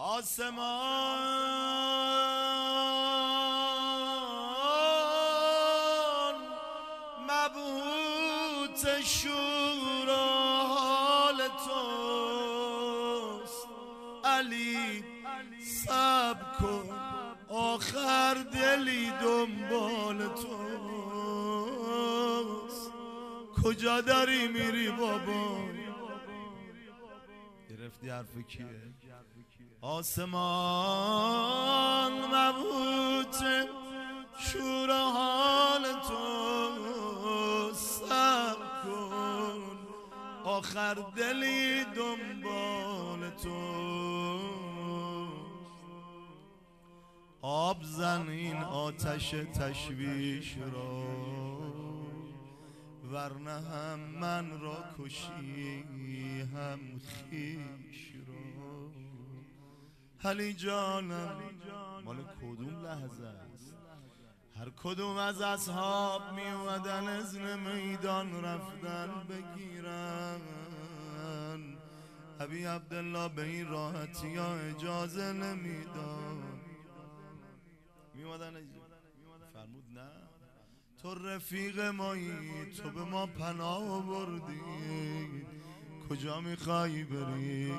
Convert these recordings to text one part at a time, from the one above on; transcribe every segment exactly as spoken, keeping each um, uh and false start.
آسمان مبهوت شور حال توست علی صبر کن آخر دلی دنبال توست کجا داری میری بابا گرفتی حرف کیه آسمان مبهوت شور حال تو صبر کن آخر دلی دنبال تو آب زن این آتش تشویش را ورنه هم من را کشی هم خیش را علی جانم مال کدوم لحظه است هر کدوم از اصحاب می اومدن اذن میدان رفتن بگیرن ابی عبدالله به این راحتی ها اجازه نمیدان می اومدن فرمود نه تو رفیق مایی تو به ما پناه بردی کجا میخوایی بری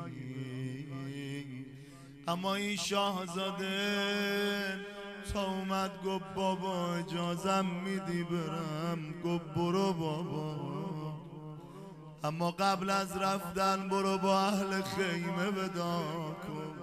اما این شاهزاده تا اومد گفت بابا اجازم میدی برم گفت برو بابا اما قبل از رفتن برو با اهل خیمه ودا کن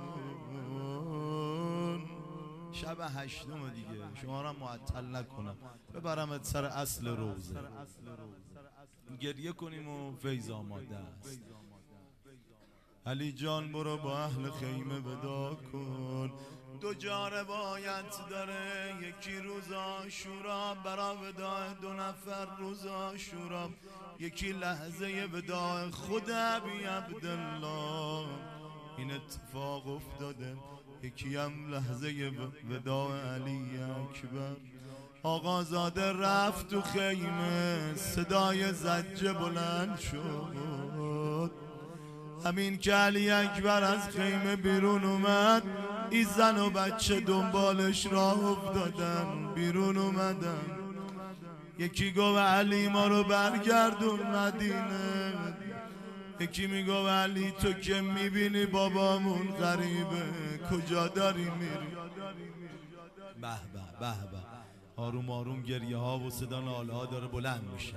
شب هشتم دیگه شما را معطل نکنم ببرمت سر اصل روزه گریه کنیم و فیض آماده است علی جان برو با اهل خیمه ودا کن دو جا روایت داره یکی روز عاشورا برا وداع دو نفر روز عاشورا یکی لحظه وداع خود ابی عبدالله این اتفاق افتاده یکی هم لحظه وداع علی اکبر آقازاده رفت تو خیمه صدای زجه بلند شد همین که علی اکبر از خیمه بیرون اومد این زن و بچه دنبالش راه افتادن بیرون اومدن یکی گفت علی ما رو برگردون مدینه یکی میگو علی تو که میبینی بابامون غریبه کجا داری میری به به به به آروم آروم گریه ها و صدا ناله ها داره بلند میشه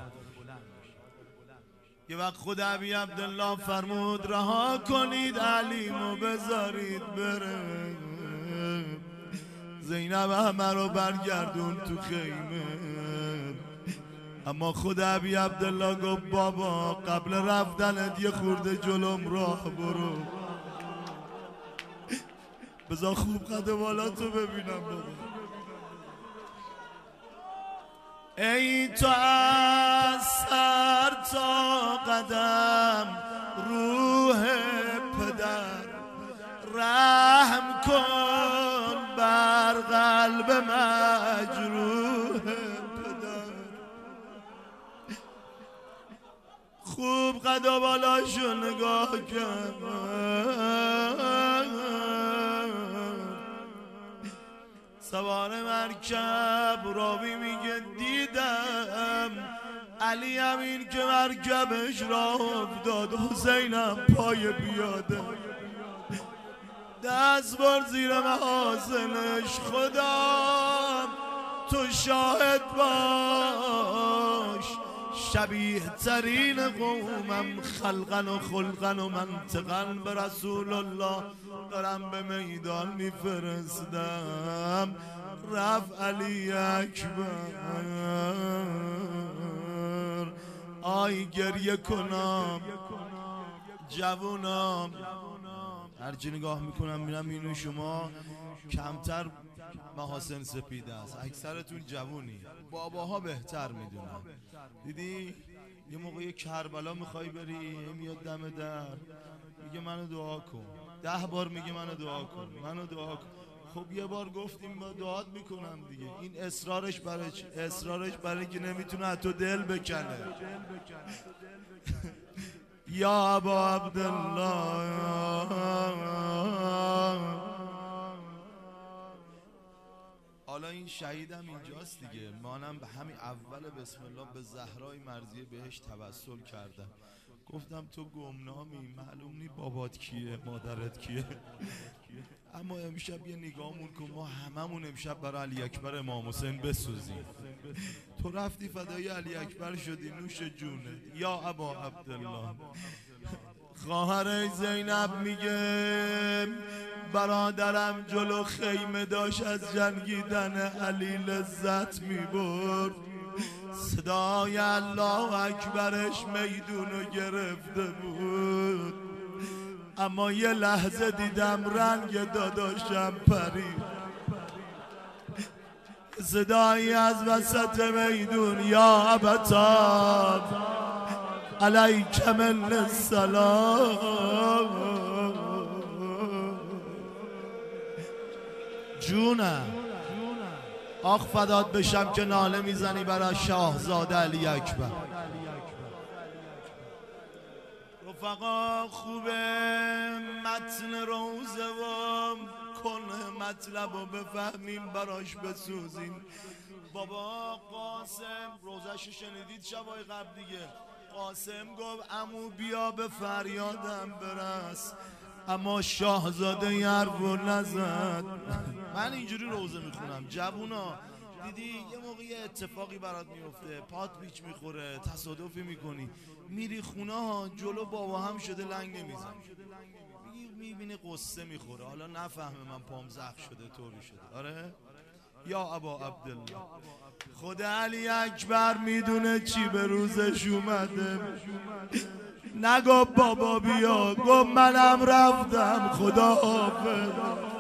یه وقت خود ابی عبدالله فرمود رها کنید علیمو بذارید بره زینب همه رو برگردون تو خیمه اما خود ابی عبدالله گفت بابا قبل رفتنت یه خورده جلوم راه برو بذار خوب قد بالا تو ببینم بابا ای تو از سر تا قدم روح پدر رحم کن بر قلب مجروح پدر خوب قد و بالاشو نگاه کن سوار مرکب راوی میگه دیدم علی همین که مرکبش راه افتاد حسینم پای بیاده دست بر زیر محاسنش خدا تو شاهد باش شبیه ترین قومم خلقن و خلقن و منطقن به رسول الله دارم به میدان میفرستم رفت علی اکبر آی گریه کنم جوونم هرچی نگاه میکنم میرم اینو شما کمتر محاسن سپیده است اکثرتون جوونی باباها بهتر میدونن دیدی یه موقع یه کربلا میخوای بری میاد دم در میگه منو دعا کن ده بار میگه منو دعا کن منو دعا کن خب یه بار گفتیم با دعات میکنم دیگه این اصرارش برای اصرارش برای که نمیتونه از تو دل بکنه یا ابا عبدالله حالا این شهیدم اینجاست دیگه. منم به همین اول بسم الله به زهرای مرضیه بهش توسل کردم، گفتم تو گمنامی، معلوم نی بابات کیه مادرت کیه. اما امشب یه نگاهمون کن، ما هممون امشب برای علی اکبر امام حسین بسوزیم. تو رفتی فدای علی اکبر شدی، نوش جونه یا ابا عبدالله. خواهر زینب میگه برادرم جلو خیمه داشت از جنگیدن علی لذت میبرد، صدای الله اکبرش میدونو گرفته بود، اما یه لحظه دیدم رنگ داداشم پرید. صدایی از وسط میدون یا ابتا علیک من السلام. جونم آخ فدات بشم که ناله میزنی برای شاهزاده علی اکبر. رفقا خوبه متن روزه و کنه مطلب و بفهمیم براش بسوزیم. بابا قاسم روزش شنیدید شبای قبل دیگه، قاسم گفت عمو بیا به فریادم برس، اما شاهزاده یرو نزد. من اینجوری روزه میخونم جوونا، دیدی یه موقعی اتفاقی برات میفته، پات پیچ میخوره، تصادفی میکنی، میری خونه ها جلو بابا هم شده لنگ نمیزن، میبینی قصه میخوره، حالا نفهمه من پام زخم شده طوری شده. آره یا ابا عبدالله. خود علی اکبر میدونه چی به روزش اومده، نگو بابا بیا، گو منم رفتم خدا حافظ.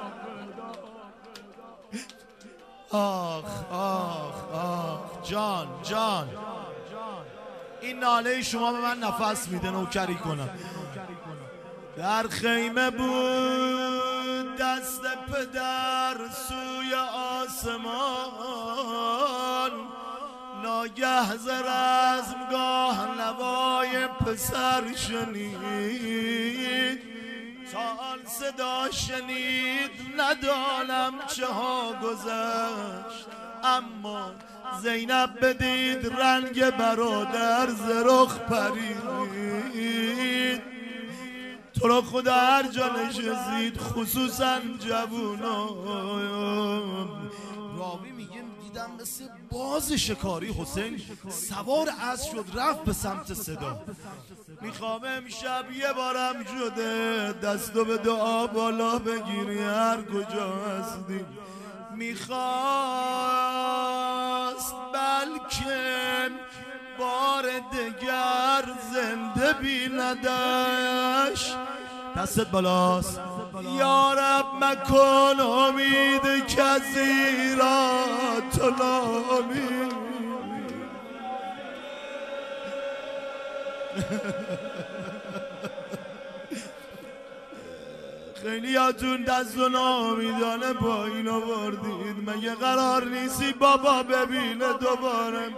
آخ آخ آخ جان جان، این ناله شما به من نفس میده نوکری کنم. در خیمه بود دست پدر سوی آسمان، ناگه ز رزمگاه نوای پسر شنید، سال صدا شنید ندانم چه ها گذشت، اما زینب بدید رنگ برادر ز رخ پرید. تو رو خدا هر جا نشستید خصوصا جوونان. راوی میگه دیدم مثل باز شکاری حسین سوار اسب شد رفت به سمت صدا. میخوام امشب یه بارم شده دستو به دعا بالا بگیری هر کجا هستی. میخواست بلکه بار دگر زنده بیندش، دستت بالاست یا رب مکن امید کسی را طلامی. خیلی هاتون دست و نامیدانه پایین آوردید، مگه قرار نیستی بابا ببینه دوباره؟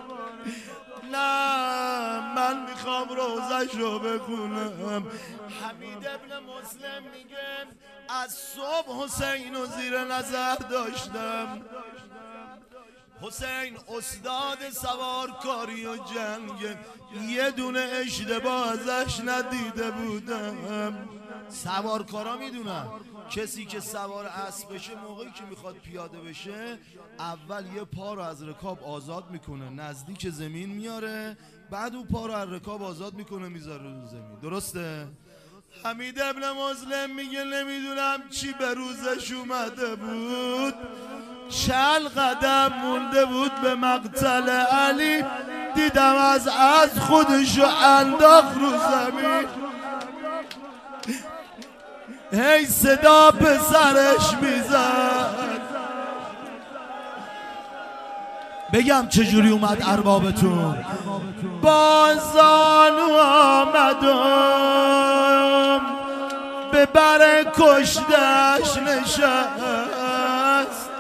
نه من میخوام روزشو بخونم. حمید ابن مسلم میگه از صبح حسین و زیر نظر داشتم. حسین استاد سوارکاری و جنگ، یه دونه اشتباه ازش ندیده بودم. سوارکارا میدونن کسی که سوار اسب بشه موقعی که میخواد پیاده بشه اول یه پا رو از رکاب آزاد میکنه نزدیک زمین میاره، بعد اون پا رو از رکاب آزاد میکنه میذاره رو زمین. درسته؟ حمید ابن مسلم میگه نمیدونم چی به روزش اومده بود، چل قدم مونده بود به مقتل علی، دیدم از از خودشو انداخت رو زمین. هی صدا پسرش میزد. بگم چجوری اومد اربابتون؟ بازانو آمدم به بر کشتش نشست،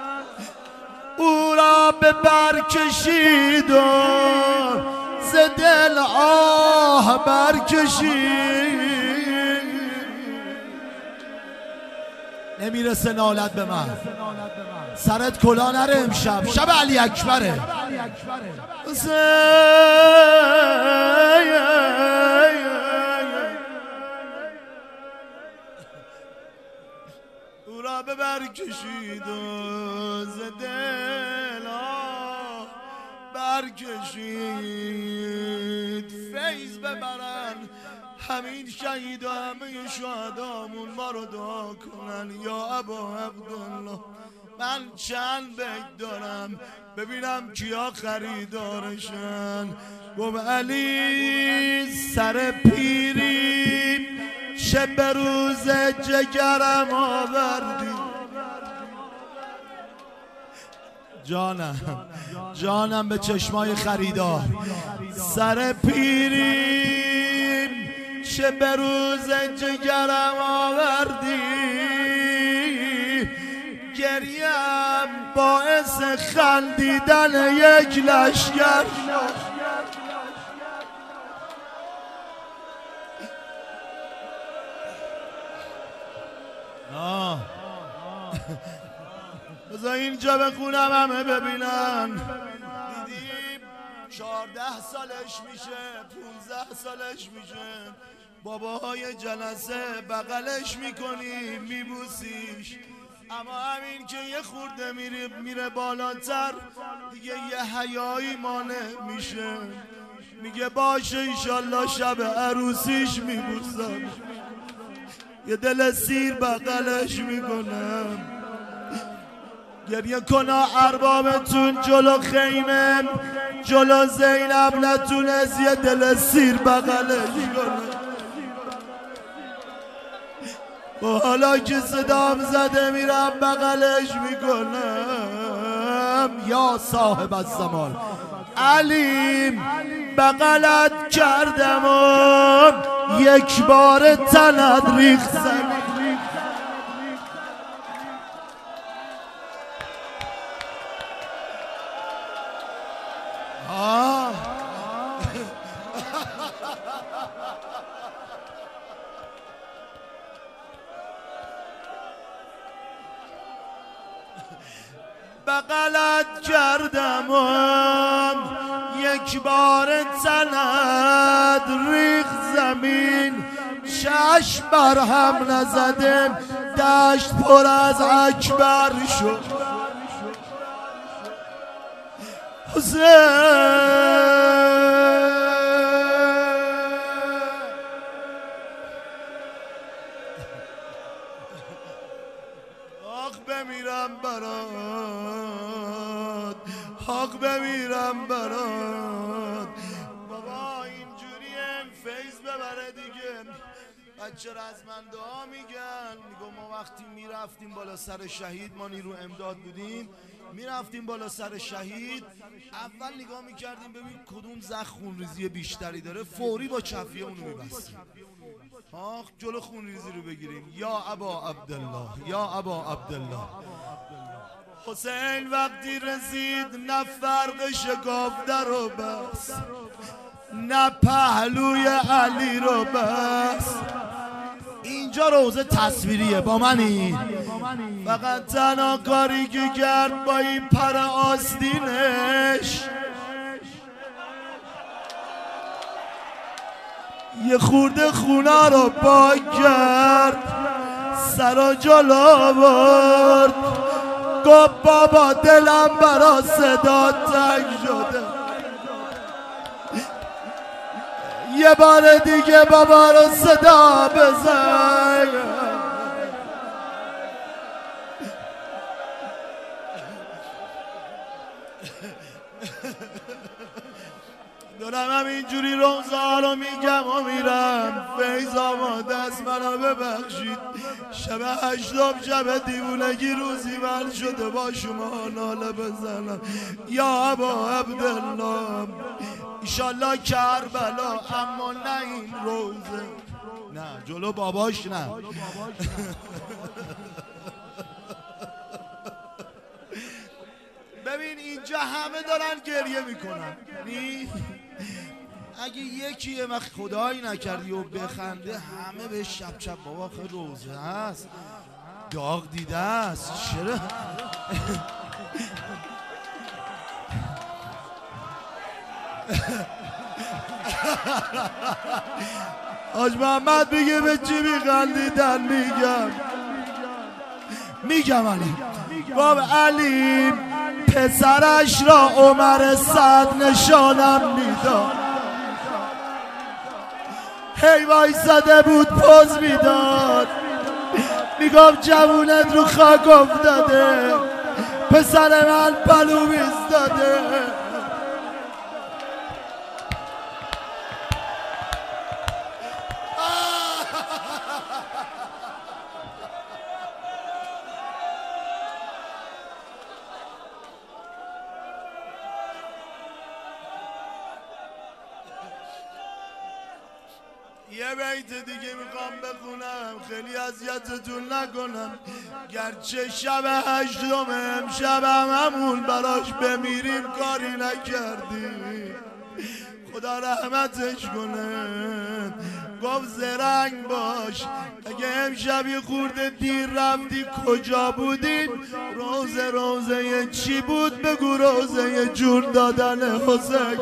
او را به بر کشید و ز دل آه برکشید. نمیرسه نالت به من. سرت کلا نره امشب، شب علی اکبره. او را به بر کشید و ز دل بر کشید، فیض ببرن همین شهید و همه شهدامون ما رو دعا کنن. یا ابا عبدالله من چند بیت دارم ببینم کیا خریدارشن. گفت علی سر پیری چه به روز جگرم آوردی. جانم جانم به چشمای خریدار. سر پیری چه به روز جگرم آوردی، گریم باعث خندیدن یک لشگر. آه بذار اینجا بخونم همه ببینن. دیدیم چهارده سالش میشه، پونزده سالش میشه، باباهای جلسه بغلش میکنی میبوسیش، اما همین که یه خورده میره میره بالاتر دیگه یه حیایی مانع میشه. میگه باشه ایشالله شب عروسیش میبوسم، یه دل سیر بغلش میکنم. گریه کنا اربابتون جلو خیمه جلو زینب نتونست یه دل سیر بغلش کنه. و حالا که صدام زده میرم بغلش میکنم. یا صاحب الزمان علیم بغلت کردم و یک بار تنت ریخت زمین. بغلت کردم و یک بار تنت ریخت زمین. چشم بر هم نزدم دشت پر از اکبر شد. حسین حق بمیرم برات، حق بمیرم برات. بابا اینجوریه فیض ببره دیگه. بچه رزمنده ها میگن، میگم ما وقتی میرفتیم بالا سر شهید، ما نیرو امداد بودیم، میرفتیم بالا سر شهید، اول نگاه میکردیم ببین کدوم زخم خونریزی بیشتری داره، فوری با چفیه اونو میبستیم آخ جلو خونریزی رو بگیریم. یا ابا عبدالله، یا ابا عبدالله. حسین وقتی رسید نه فرق شکافته رو بس، نه پهلوی علی رو بس. اینجا روزه تصویریه با منی، فقط تنها کاری که کرد با این پر آستینش یه خورده خونه رو پاک کرد، سر جلو آورد، گفت بابا دلم برا صدا تنگ شده، یه بار دیگه بابا رو صدا بزن. دارم همینجوری روزا رو میگم و میرم. فیض آماده است منو ببخشید، شب هشتم شب دیوونگی روزی من شده با شما ناله بزنم. یا ابا عبدالله ایشالله کربلا، اما نه این روزه، نه جلو باباش نه. ببین اینجا همه دارن گریه میکنن، نی اگه یکی یه وقت خدایی نکردی و بخنده همه به شب شب بابا خیلی روزه هست. داغ دیده است. چرا حاج محمد میگه به چی میخندیدن؟ میگم میگم علی باب علی پسرش را عمر صد نشانم میداد، هی وایساده بود پوز میداد، میگفت جوونت رو خاک افتاده، پسر من پلو ایستاده. یه بیت دیگه میخوام بخونم، خیلی اذیتتون نکنم، گرچه شب هشتم امشبم همون براش بمیریم کاری نکردیم، خدا رحمتش کنه. گفت زرنگ باش اگه امشب یه خورده دیر رفتی کجا بودین؟ روزه روزه چی بود بگو؟ روزه جون دادن حسین.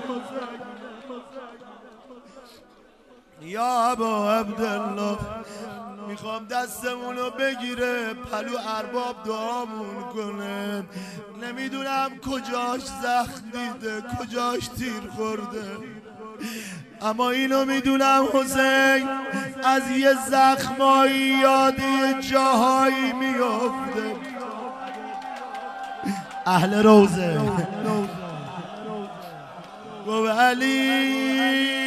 یا ابا عبدالله میخوام دستمونو بگیره پلو ارباب دعامون کنه، نمیدونم کجاش زخم دیده کجاش تیر خورده، اما اینو میدونم حسین از یه زخمایی یاد یه جاهایی میافته. اهل روزه گو علی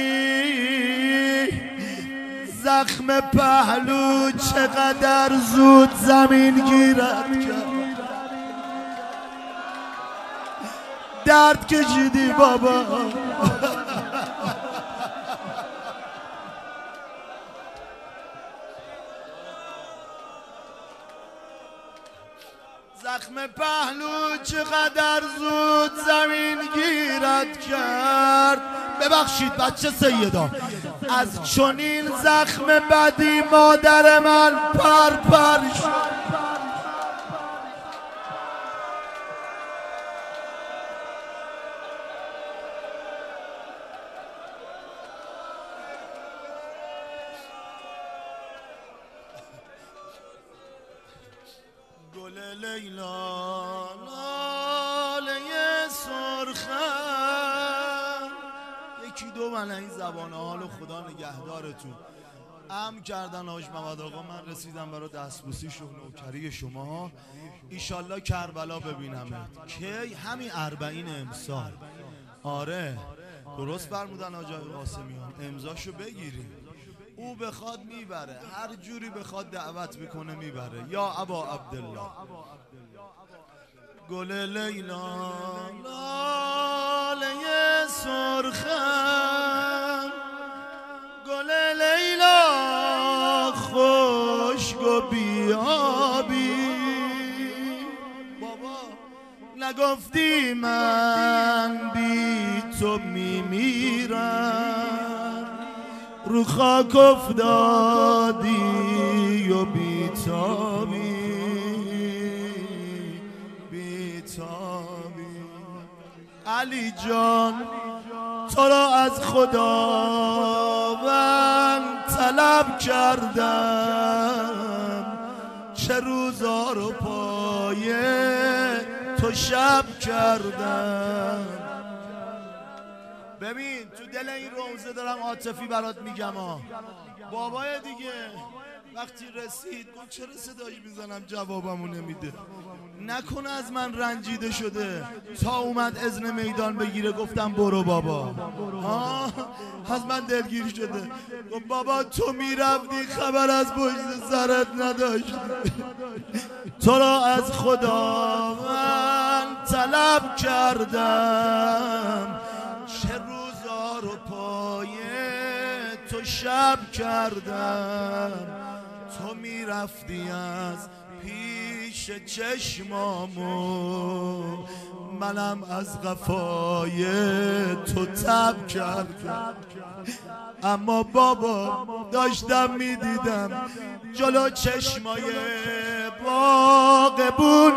زخم پهلو چقدر زود زمین گیرد کرد، درد کشیدی بابا. زخم پهلو چقدر زود زمین گیرد کرد. ببخشید بچه سیدا، از چنین زخم بدی مادر من پر پر شد. گل لیلا لاله سرخم، یکی دو من این زبان حال خدا نگهدارتون. امر کردن حاج محمد آقا، من رسیدم برای دستبوسی شغل نوکری شما، ایشالله کربلا ببینمت. که همین اربعین امسال. آره درست فرمودن حاج قاسمیان، امضاشو بگیریم، او بخواد میبره، هر جوری بخواد دعوت بکنه میبره. یا ابا عبدالله گل لیلا لاله سرخم، گل لیلا خشک و بیابی. بابا نگفتی من بی تو میمیرم، رو خاک افتادی و بیتابی بیتابی. علی جان تو را از خداوند طلب کردم، چه روزا رو پایه تو شب کردم. ببین تو دل این روزه دارم عاطفی برات میگم ها. بابای دیگه وقتی رسید گفت چرا صداش میزنم جوابمو نمیده، نکنه از من رنجیده شده. تا اومد اذن میدان بگیره گفتم برو بابا، ها از من دلگیر شده. گفت بابا تو میرفتی خبر از پشت سرت نداشتی، تو را از خدا من طلب کردم، چه روزا رو پایه تو شب کردم، تو میرفتی از پیش چشمامو، منم از قفای تو تب کردم. اما بابا داشتم میدیدم جلو چشمای باغبون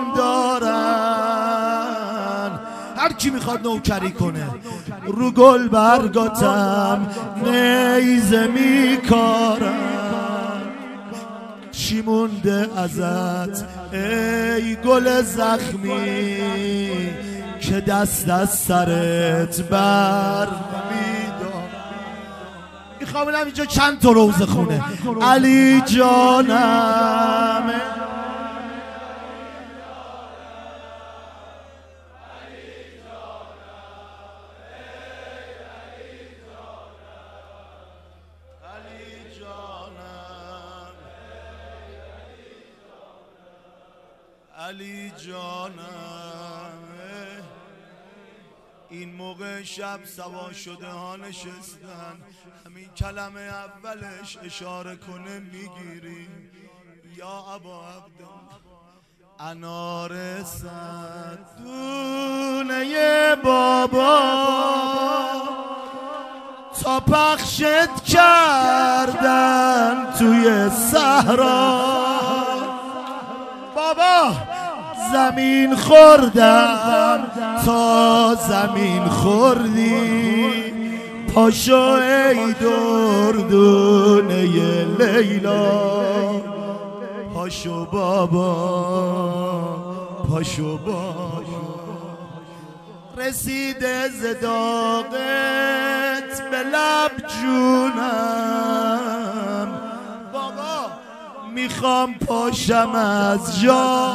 دارن، هر کی میخواد نوکری کنه رو گل برگاتم نیزه میکارن. چی مونده ازت ای گل زخمی که دست از سرت بر میدار. میخوام اینم اینجا چند تا روزه خونه علی جانم. علی جانم این موقع شب سوا شده ها نشستن، همین کلمه اولش اشاره کنه میگیری یا ابا عبدالله. انار صدونه بابا تا پخشت کردن توی صحرا، بابا زمین خوردم تا زمین خوردی، پاشو ای دردونه لیلا، پاشو بابا پاشو بابا. رسیده زداقت به لب جونم، بابا میخوام پاشم از جا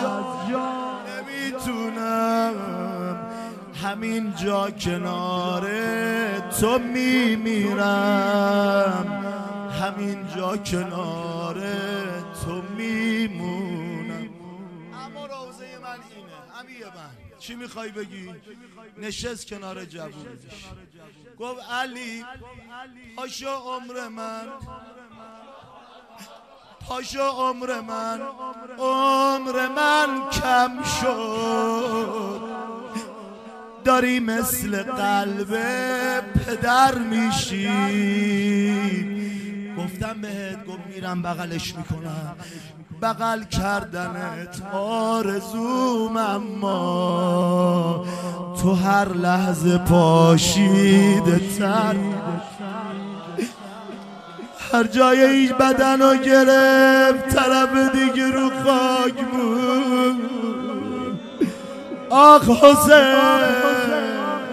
نمیتونم، همین جا کنار تو میمیرم، همین جا کنار تو میمونم. اما روزه من اینه امیه من چی میخوای بگی؟ نشست کنار جوونش گفت علی پاشو عمر من، پاشو عمر من، عمر من کم شد، داری مثل قلب پدر میشی. گفتم بهت، گفت میرم بغلش میکنم، بغل کردنت آرزوم، اما تو هر لحظه پاشیده تر، هر جای ایش بدن رو گرفت طرف دیگه رو خاک بود. آخ حسین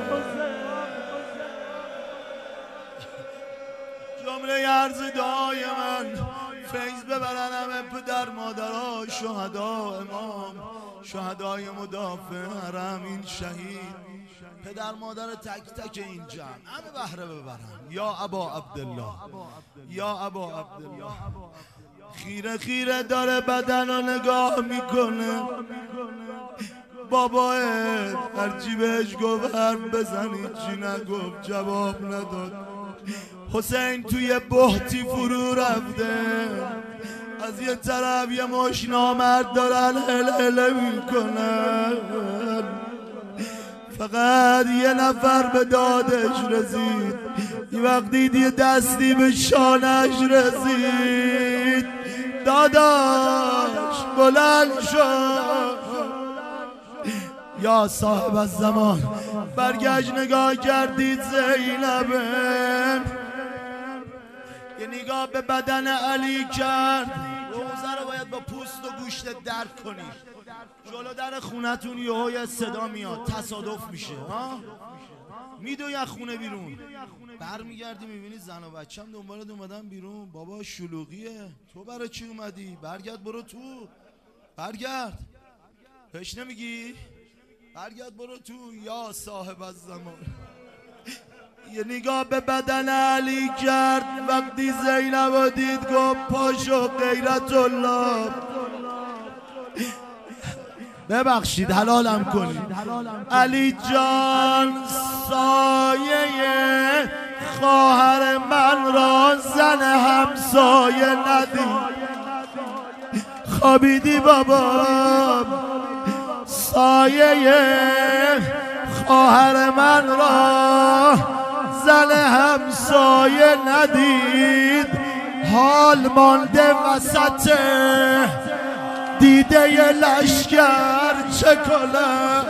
جمله عرض دعای من فیض ببرن همه پدر مادرها، شهدا، امام، شهدای مدافع حرم، این شهید، پدر مادر تک تک این جمع همه بهره ببرن. یا ابا عبدالله، یا ابا عبدالله. خیره خیره داره بدن رو نگاه میکنه، بابا هرچی بهش گفت حرف بزنی چی نگفت، جواب نداد. حسین توی بهتی فرو رفته، از یه طرف یه مش نامرد دارن هل هله میکنن، فقط یه نفر به دادش رسید، یه وقتی یه دستی به شانش رسید، داداش بلند شد. یا صاحب الزمان برگشت نگاه کردید زینبه، یه نگاه به بدن علی کرد. روزه رو باید با پوست و گوشت درک کنی. جلو در خونتون یه صدا میاد، تصادف میشه ها، میدوی از خونه بیرون، برمیگردی میبینی زن و بچه هم دنبالت اومدن بیرون، بابا شلوغیه، تو برای چی اومدی؟ برگرد برو تو، برگرد، پیش نمیگی؟ برگرد برو تو. یا صاحب الزمان یه نگاه به بدن علی کرد، وقتی زینب رو دید گفت پاشو غیرت الله، ببخشید حلالم کنید. علی جان سایه خواهر من را زن همسایه ندید، خوابیدی بابا سایه خواهر من را زن همسایه ندید حال مانده وسط دیده ی لشکر چه کنم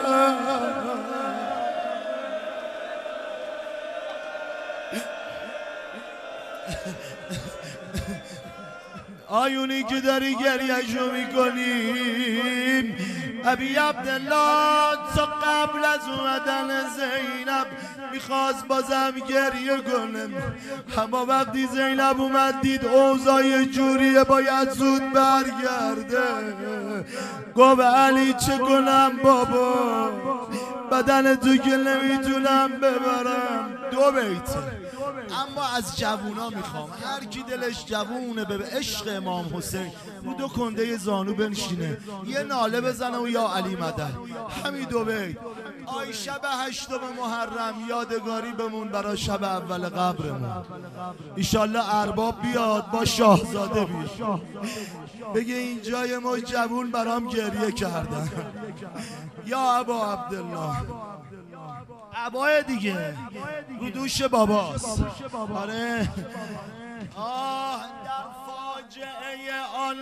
آیونی که داری گریه‌شو میکنیم ابی عبدالله تا قبل از اومدن زینب میخواست بازم گریه کنم اما وقتی زینب اومد دید اوضاع جوریه باید زود برگرده گفت علی چه کنم بابا بدن تو که نمیتونم ببرم دو بیته اما از جوونا میخوام هر کی دلش جوونه به عشق امام حسین رو دو کنده زانو بنشینه یه ناله بزنه و یا علی مدد همین دو بیت آی شب هشتم محرم یادگاری بمون برای شب اول قبرمون ایشالله ارباب بیاد با شاهزاده بیاد بگه این جای ما جوون برام گریه کردن یا ابا عبدالله عبای دیگه رو دوش باباست آره آه در فاجعه آن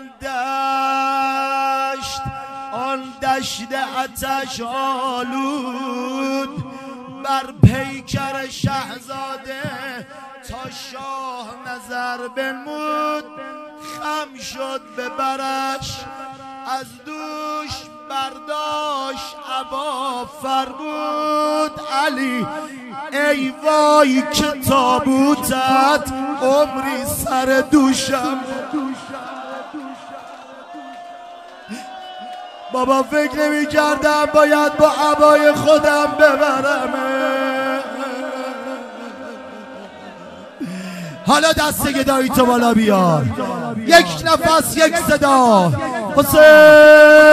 دشت آن دشت آتش آلود بر پیکر شهزاده تا شاه نظر بنمود خم شد به برش از دوش برداشت عبا فرمود علی ای وای که تابوتت عمری سر دوشم بابا فکر نمی کردم باید با عبای خودم ببرم حالا دست گدایی تو بالا بیار یک نفس یک صدا حسین